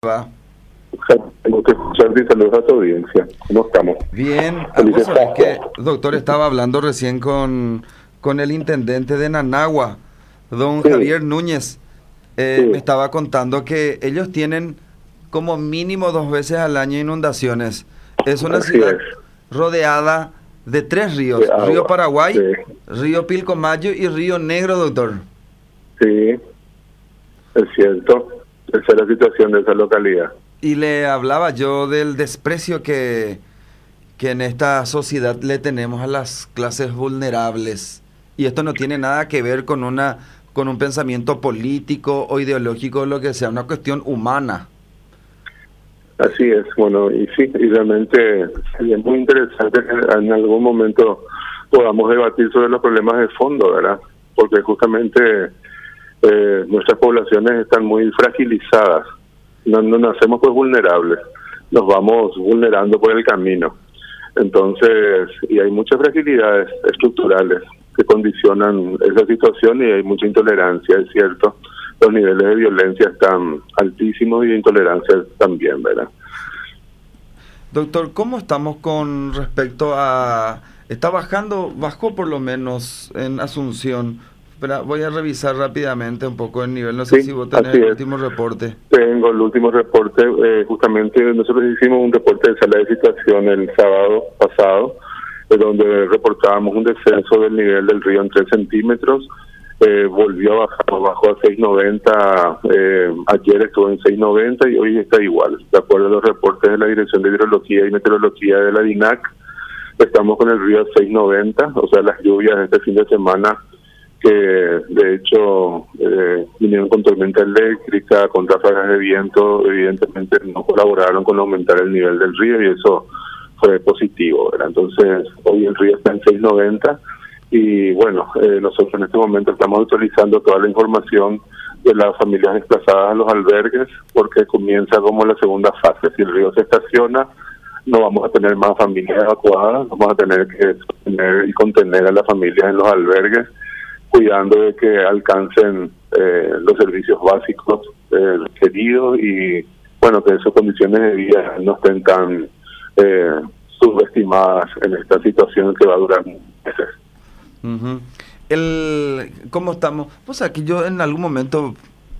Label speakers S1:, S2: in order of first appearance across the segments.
S1: va?
S2: Tengo que escucharte y saludos a tu audiencia. ¿Cómo estamos?
S1: Bien.
S2: Felices
S1: ¿Sabes
S2: Pascuas.
S1: qué? Doctor, estaba hablando recién con el intendente de Nanagua, don
S2: Sí.
S1: Javier Núñez.
S2: Sí.
S1: Me estaba contando que ellos tienen como mínimo 2 veces al año inundaciones. Es una
S2: Así
S1: ciudad
S2: es.
S1: rodeada de 3 ríos.
S2: De agua.
S1: Río Paraguay,
S2: Sí.
S1: Río Pilcomayo y Río Negro, doctor.
S2: Sí, es cierto. Esa es la situación de esa localidad.
S1: Y le hablaba yo del desprecio que en esta sociedad le tenemos a las clases vulnerables. Y esto no tiene nada que ver con un pensamiento político o ideológico, lo que sea, una cuestión humana.
S2: Así es, bueno, y sí, y realmente sería muy interesante que en algún momento podamos debatir sobre los problemas de fondo, ¿verdad? Porque justamente nuestras poblaciones están muy fragilizadas, no nacemos pues vulnerables, nos vamos vulnerando por el camino. Entonces, y hay muchas fragilidades estructurales que condicionan esa situación y hay mucha intolerancia, es cierto. Los niveles de violencia están altísimos y de intolerancia también, ¿verdad?
S1: Doctor, ¿cómo estamos con respecto a... Está bajó por lo menos en Asunción. Pero voy a revisar rápidamente un poco el nivel, no sé si vos tenés el último reporte.
S2: Tengo el último reporte, justamente nosotros hicimos un reporte de sala de situación el sábado pasado, donde reportábamos un descenso del nivel del río en 3 centímetros, volvió a bajar, bajó a 6.90, ayer estuvo en 6.90 y hoy está igual. De acuerdo a los reportes de la Dirección de Hidrología y Meteorología de la DINAC, estamos con el río a 6.90, o sea, las lluvias de este fin de semana que de hecho vinieron con tormenta eléctrica, con ráfagas de viento, evidentemente no colaboraron con aumentar el nivel del río y eso fue positivo, ¿verdad? Entonces hoy el río está en 6.90 y bueno, nosotros en este momento estamos actualizando toda la información de las familias desplazadas a los albergues porque comienza como la segunda fase. Si el río se estaciona, no vamos a tener más familias evacuadas, vamos a tener que sostener y contener a las familias en los albergues, cuidando de que alcancen los servicios básicos requeridos y bueno, que sus condiciones de vida no estén tan subestimadas en esta situación que va a durar meses.
S1: Uh-huh. ¿Cómo estamos? Pues aquí yo en algún momento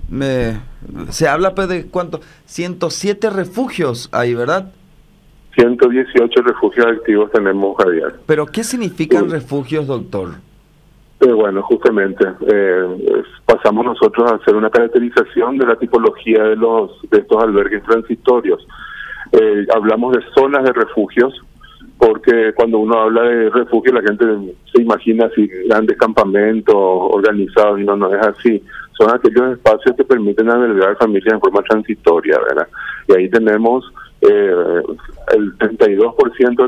S1: se habla pues de ¿cuánto? 107 refugios hay, ¿verdad?
S2: 118 refugios activos tenemos, Javier.
S1: ¿Pero qué significan refugios, doctor?
S2: Bueno, justamente pasamos nosotros a hacer una caracterización de la tipología de estos albergues transitorios. Hablamos de zonas de refugios, porque cuando uno habla de refugio la gente se imagina así grandes campamentos organizados y no es así. Son aquellos espacios que permiten albergar familias en forma transitoria, ¿verdad? Y ahí tenemos el 32%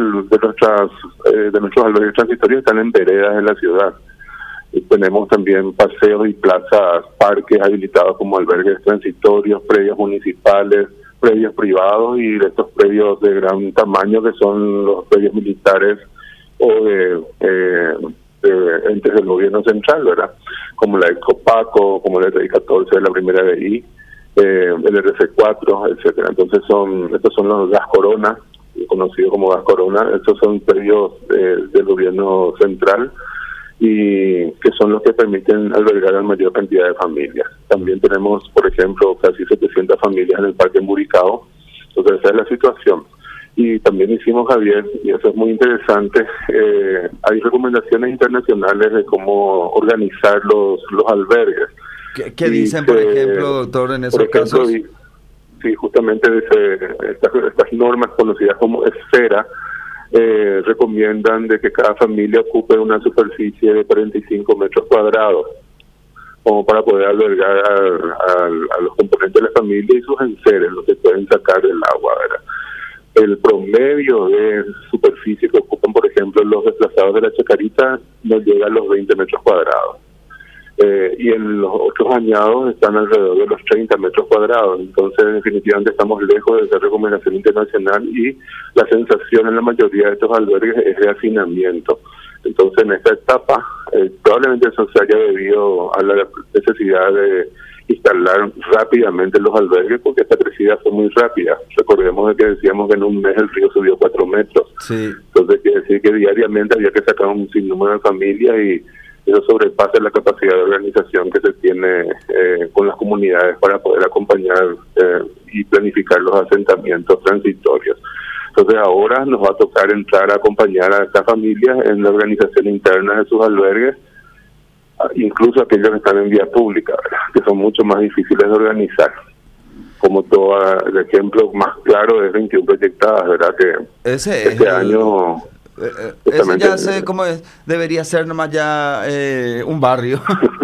S2: de nuestros albergues transitorios están en veredas de la ciudad. Y tenemos también paseos y plazas, parques habilitados como albergues transitorios, predios municipales, predios privados y de estos predios de gran tamaño que son los predios militares o de entes del gobierno central, ¿verdad? Como la Ecopaco, como la RI-14 de la primera DI, el RC4, etcétera. Entonces estos son los Gas Corona, conocidos como Gas Corona. Estos son predios del gobierno central y que son los que permiten albergar a la mayor cantidad de familias. También tenemos, por ejemplo, casi 700 familias en el Parque Mburicao. Entonces esa es la situación. Y también hicimos, Javier, y eso es muy interesante, hay recomendaciones internacionales de cómo organizar los albergues.
S1: ¿Qué dicen, por ejemplo, doctor, en esos casos?
S2: Sí, justamente estas normas conocidas como esfera recomiendan de que cada familia ocupe una superficie de 45 metros cuadrados como para poder albergar a los componentes de la familia y sus enseres, los que pueden sacar del agua, ¿verdad? El promedio de superficie que ocupan, por ejemplo, los desplazados de la Chacarita no llega a los 20 metros cuadrados. Y en los otros añados están alrededor de los 30 metros cuadrados. Entonces, definitivamente estamos lejos de esa recomendación internacional y la sensación en la mayoría de estos albergues es de hacinamiento. Entonces, en esta etapa, probablemente eso se haya debido a la necesidad de instalar rápidamente los albergues, porque esta crecida fue muy rápida. Recordemos de que decíamos que en un mes el río subió 4 metros.
S1: Sí.
S2: Entonces quiere decir que diariamente había que sacar un sinnúmero de familias, y eso sobrepasa la capacidad de organización que se tiene con las comunidades para poder acompañar y planificar los asentamientos transitorios. Entonces ahora nos va a tocar entrar a acompañar a estas familias en la organización interna de sus albergues, incluso aquellos que están en vía pública, ¿verdad?, que son mucho más difíciles de organizar. Como todo el ejemplo más claro es 21 proyectadas, ¿verdad? Que
S1: ese
S2: este año...
S1: Ese ya sé cómo es, debería ser nomás ya un barrio.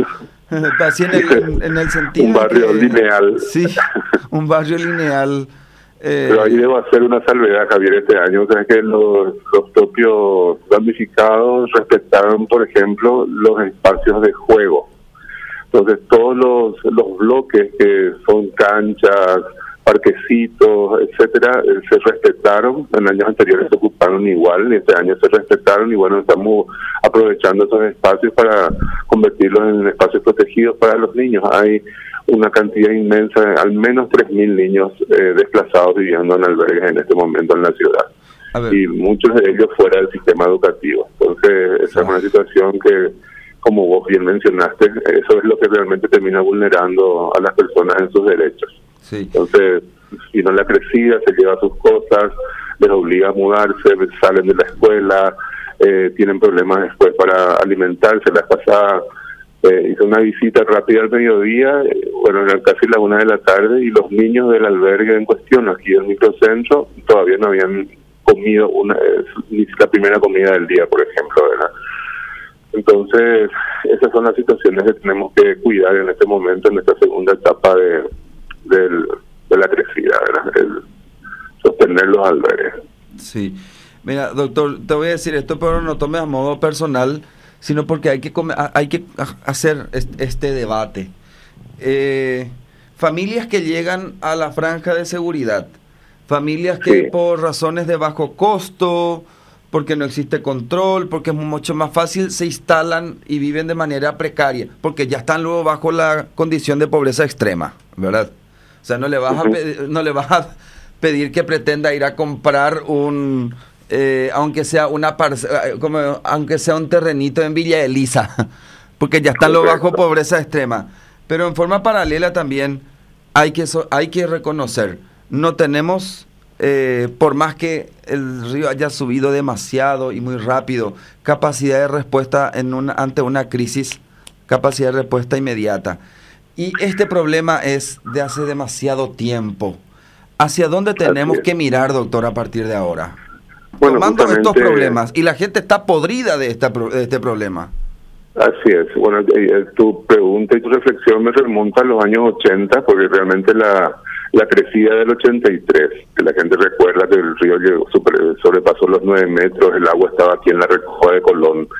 S1: Así en el sentido
S2: un barrio lineal.
S1: Sí, un barrio lineal.
S2: Pero ahí debo hacer una salvedad, Javier, este año. O sea, que los propios damnificados respetaron, por ejemplo, los espacios de juego. Entonces, todos los bloques que son canchas, parquecitos, etcétera, se respetaron. En años anteriores se ocuparon igual, y este año se respetaron, y bueno, estamos aprovechando esos espacios para convertirlos en espacios protegidos para los niños. Hay una cantidad inmensa, al menos 3.000 niños desplazados viviendo en albergues en este momento en la ciudad, y muchos de ellos fuera del sistema educativo. Entonces, esa es una situación que, como vos bien mencionaste, eso es lo que realmente termina vulnerando a las personas en sus derechos.
S1: Sí.
S2: Entonces, si no la crecida se lleva sus cosas, les obliga a mudarse, salen de la escuela, tienen problemas después para alimentarse. La pasada hice una visita rápida al mediodía, bueno, eran casi las 1 de la tarde, y los niños del albergue en cuestión, aquí en el microcentro, todavía no habían comido ni la primera comida del día, por ejemplo, ¿verdad? Entonces, esas son las situaciones que tenemos que cuidar en este momento, en esta segunda etapa de la crecida, ¿verdad? El sostener los albergues.
S1: Sí. Mira, doctor, te voy a decir esto, pero no tomes a modo personal, sino porque hay que hacer este debate. Familias que llegan a la franja de seguridad, familias que por razones de bajo costo, porque no existe control, porque es mucho más fácil, se instalan y viven de manera precaria, porque ya están luego bajo la condición de pobreza extrema, ¿verdad? O sea, no le vas a pedir que pretenda ir a comprar aunque sea aunque sea un terrenito en Villa Elisa, porque ya están luego bajo pobreza extrema. Pero en forma paralela también hay que reconocer, no tenemos, por más que el río haya subido demasiado y muy rápido, capacidad de respuesta ante una crisis, capacidad de respuesta inmediata. Y este problema es de hace demasiado tiempo. ¿Hacia dónde tenemos que mirar, doctor, a partir de ahora?
S2: Bueno,
S1: tomando estos problemas, y la gente está podrida de este problema.
S2: Así es. Bueno, tu pregunta y tu reflexión me remonta a los años 80, porque realmente la crecida del 83, que la gente recuerda que el río sobrepasó los 9 metros, el agua estaba aquí en la Recoja de Colón,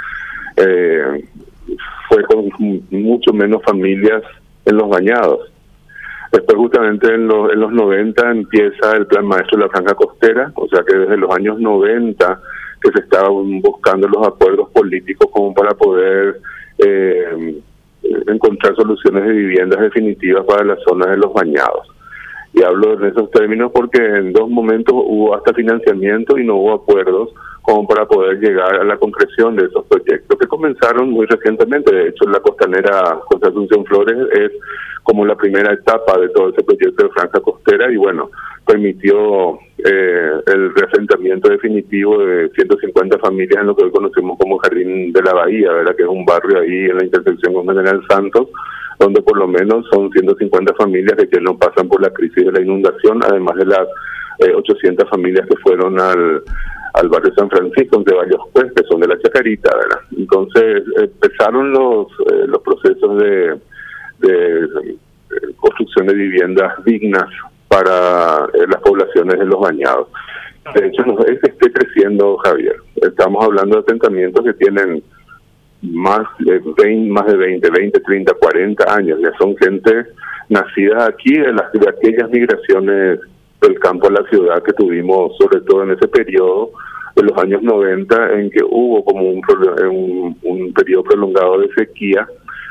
S2: fue con mucho menos familias en los bañados. Después, justamente en los 90 empieza el Plan Maestro de la Franja Costera, o sea que desde los años 90 que se estaban buscando los acuerdos políticos como para poder encontrar soluciones de viviendas definitivas para las zonas de los bañados. Y hablo en esos términos porque en 2 momentos hubo hasta financiamiento y no hubo acuerdos como para poder llegar a la concreción de esos proyectos que comenzaron muy recientemente. De hecho, la costanera José Asunción Flores es como la primera etapa de todo ese proyecto de franja costera, y bueno, permitió el reasentamiento definitivo de 150 familias en lo que hoy conocemos como Jardín de la Bahía, ¿verdad?, que es un barrio ahí en la intersección con General Santos, donde por lo menos son 150 familias que ya no pasan por la crisis de la inundación, además de las 800 familias que fueron al barrio San Francisco de Valles Pues, que son de la Chacarita, ¿verdad? Entonces empezaron los procesos de construcción de viviendas dignas para las poblaciones de los bañados. De hecho, no es que esté creciendo, Javier. Estamos hablando de asentamientos que tienen más de 20, 30, 40 años. Ya son gente nacida aquí de aquellas migraciones del campo a la ciudad que tuvimos, sobre todo en ese periodo de los años 90, en que hubo como un periodo prolongado de sequía,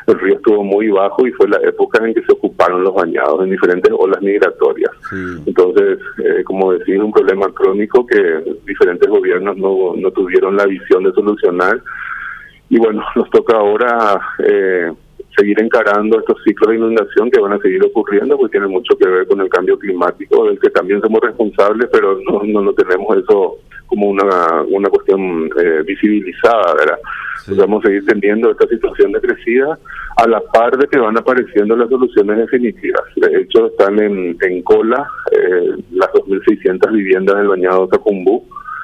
S2: el río estuvo muy bajo y fue la época en que se ocuparon los bañados en diferentes olas migratorias.
S1: Sí.
S2: Entonces, como decís, un problema crónico que diferentes gobiernos no tuvieron la visión de solucionar. Y bueno, nos toca ahora seguir encarando estos ciclos de inundación que van a seguir ocurriendo, porque tiene mucho que ver con el cambio climático, del que también somos responsables, pero no tenemos eso como una cuestión visibilizada, ¿verdad? Sí. Vamos a seguir teniendo esta situación de crecida a la par de que van apareciendo las soluciones definitivas. De hecho, están en cola las 2.600 viviendas del bañado Tacumbú.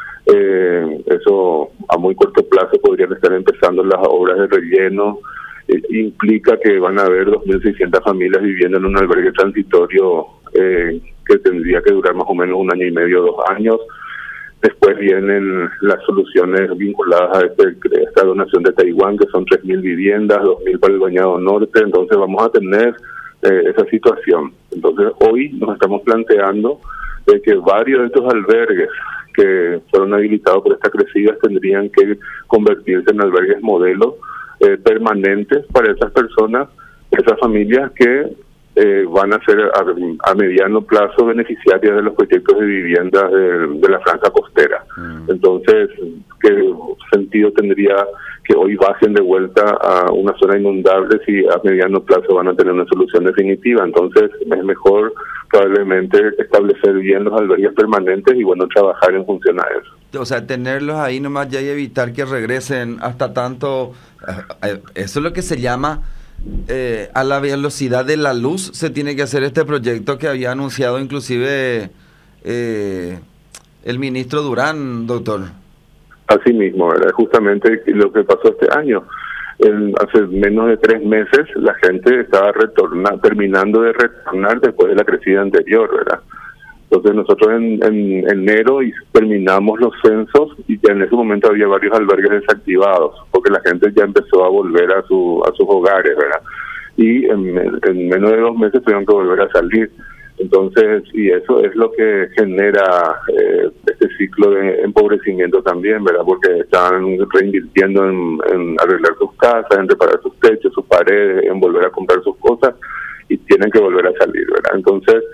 S2: Eso a muy corto plazo podrían estar empezando las obras de relleno. Implica que van a haber 2.600 familias viviendo en un albergue transitorio que tendría que durar más o menos 1 año y medio, 2 años. Después vienen las soluciones vinculadas a esta donación de Taiwán, que son 3.000 viviendas, 2.000 para el Bañado Norte. Entonces vamos a tener esa situación. Entonces hoy nos estamos planteando de que varios de estos albergues que fueron habilitados por esta crecida tendrían que convertirse en albergues modelo permanentes para esas personas, esas familias que van a ser a mediano plazo beneficiarias de los proyectos de vivienda de la franja costera. Entonces, ¿qué sentido tendría que hoy bajen de vuelta a una zona inundable si a mediano plazo van a tener una solución definitiva? Entonces, es mejor probablemente establecer bien los albergues permanentes y bueno, trabajar en función a eso.
S1: O sea, tenerlos ahí nomás ya y evitar que regresen hasta tanto. Eso es lo que se llama a la velocidad de la luz. Se tiene que hacer este proyecto que había anunciado inclusive el ministro Durán, doctor.
S2: Así mismo, ¿verdad? Justamente lo que pasó este año. Hace menos de 3 meses la gente estaba terminando de retornar después de la crecida anterior, ¿verdad? Entonces nosotros en enero terminamos los censos y ya en ese momento había varios albergues desactivados, porque la gente ya empezó a volver a sus hogares, ¿verdad? Y en menos de 2 meses tuvieron que volver a salir. Entonces, y eso es lo que genera este ciclo de empobrecimiento también, ¿verdad? Porque están reinvirtiendo en arreglar sus casas, en reparar sus techos, sus paredes, en volver a comprar sus cosas y tienen que volver a salir, ¿verdad? Entonces,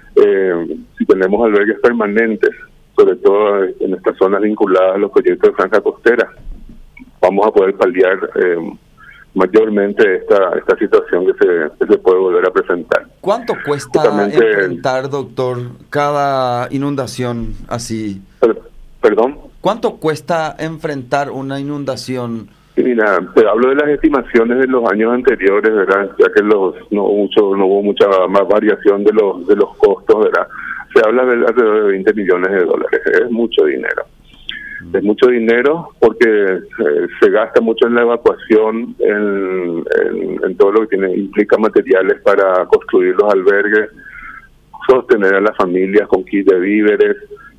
S2: si tenemos albergues permanentes, sobre todo en estas zonas vinculadas a los proyectos de franja costera, vamos a poder paliar mayormente esta situación que se puede volver a presentar.
S1: ¿Cuánto cuesta enfrentar, doctor, cada inundación así?
S2: ¿Perdón?
S1: ¿Cuánto cuesta enfrentar una inundación?
S2: Mira, te hablo de las estimaciones de los años anteriores, ¿verdad? Ya que no hubo mucha más variación de los costos, ¿verdad? Se habla de alrededor de 20 millones de dólares. Es mucho dinero. Es mucho dinero porque se gasta mucho en la evacuación, en todo lo que implica materiales para construir los albergues, sostener a las familias con kit de víveres,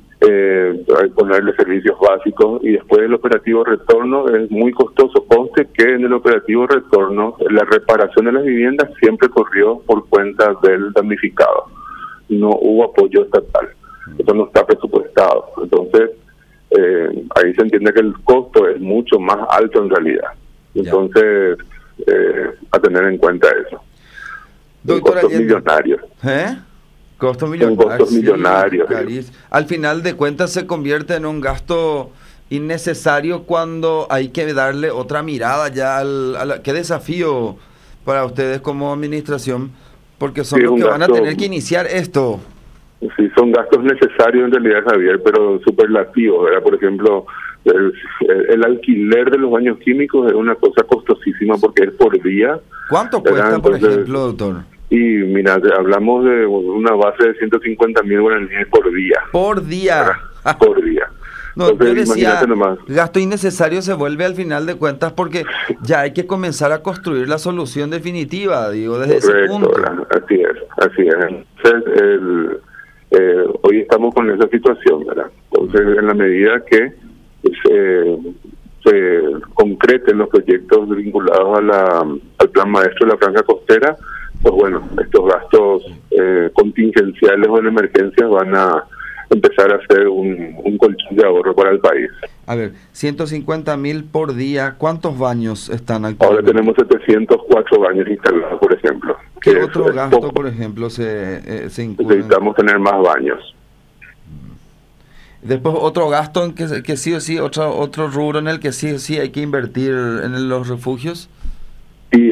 S2: ponerle servicios básicos, y después el operativo retorno es muy costoso. Conste que en el operativo retorno la reparación de las viviendas siempre corrió por cuenta del damnificado. No hubo apoyo estatal. Eso no está presupuestado. Entonces, ahí se entiende que el costo es mucho más alto en realidad. Entonces, a tener en cuenta eso.
S1: Doctor,
S2: costos millonarios.
S1: Costos millonarios.
S2: Son costos millonarios.
S1: Al final de cuentas se convierte en un gasto innecesario cuando hay que darle otra mirada ya qué desafío para ustedes como administración, porque son los que van a tener que iniciar esto.
S2: Sí, son gastos necesarios en realidad, Javier, pero superlativos, ¿verdad? Por ejemplo, el alquiler de los baños químicos es una cosa costosísima porque es por día.
S1: ¿Cuánto cuesta, por ejemplo, doctor?
S2: Y mira, hablamos de una base de 150.000 guaraníes por día.
S1: ¿Por día?
S2: Por día.
S1: No, entonces, yo decía, gasto innecesario se vuelve al final de cuentas porque ya hay que comenzar a construir la solución definitiva, digo, desde ese punto.
S2: ¿Verdad? Así es. Entonces, hoy estamos con esa situación, ¿verdad? Entonces, en la medida que se concreten los proyectos vinculados al plan maestro de la franja costera, pues bueno, estos gastos contingenciales o en emergencias van a empezar a hacer un colchón de ahorro para el país.
S1: A ver, 150.000 por día, ¿cuántos baños están
S2: Ahora
S1: actualmente?
S2: tenemos 704 baños instalados, por ejemplo.
S1: ¿Qué
S2: que
S1: otro
S2: es
S1: gasto,
S2: poco.
S1: por ejemplo, se incluye?
S2: Necesitamos tener más baños.
S1: Después otro gasto en que sí o sí, otro rubro en el que sí o sí hay que invertir en los refugios.
S2: Y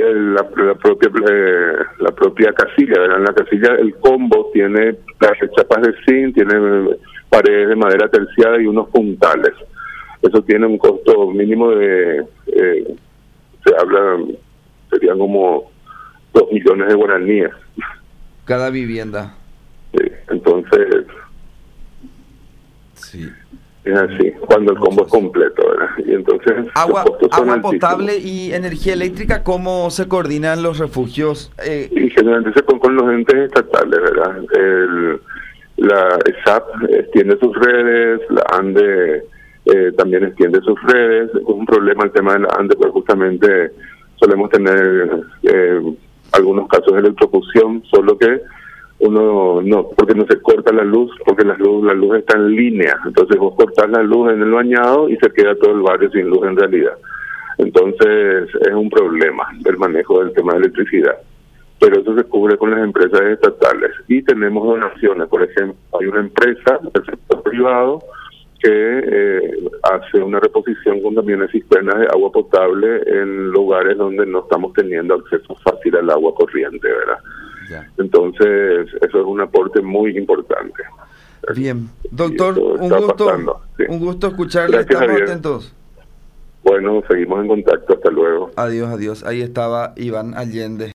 S2: la propia casilla, ¿verdad? En la casilla el combo tiene las chapas de zinc, tiene paredes de madera terciada y unos puntales. Eso tiene un costo mínimo de, serían como 2 millones de guaraníes.
S1: Cada vivienda.
S2: Entonces,
S1: Sí.
S2: es así, cuando el combo es completo, ¿verdad? Y entonces
S1: Agua,
S2: los costos son
S1: agua
S2: altísimos.
S1: potable y energía eléctrica, ¿cómo se coordinan los refugios?
S2: Y generalmente se con los entes estatales, ¿verdad? La ESAP extiende sus redes, la ANDE también extiende sus redes. Es un problema el tema de la ANDE, porque justamente solemos tener algunos casos de electrocución, solo que uno no, porque no se corta la luz, porque la luz está en línea. Entonces vos cortás la luz en el bañado y se queda todo el barrio sin luz en realidad. Entonces es un problema el manejo del tema de electricidad. Pero eso se cubre con las empresas estatales. Y tenemos donaciones. Por ejemplo, hay una empresa del sector privado que hace una reposición con camiones cisternas de agua potable en lugares donde no estamos teniendo acceso fácil al agua corriente, ¿verdad?
S1: Ya.
S2: Entonces, eso es un aporte muy importante.
S1: Bien. Doctor,
S2: Y eso
S1: un
S2: está
S1: gusto,
S2: pasando, sí.
S1: un gusto escucharle.
S2: Gracias,
S1: Estamos
S2: Javier.
S1: atentos.
S2: Bueno, seguimos en contacto. Hasta luego.
S1: Adiós, adiós. Ahí estaba Iván Allende.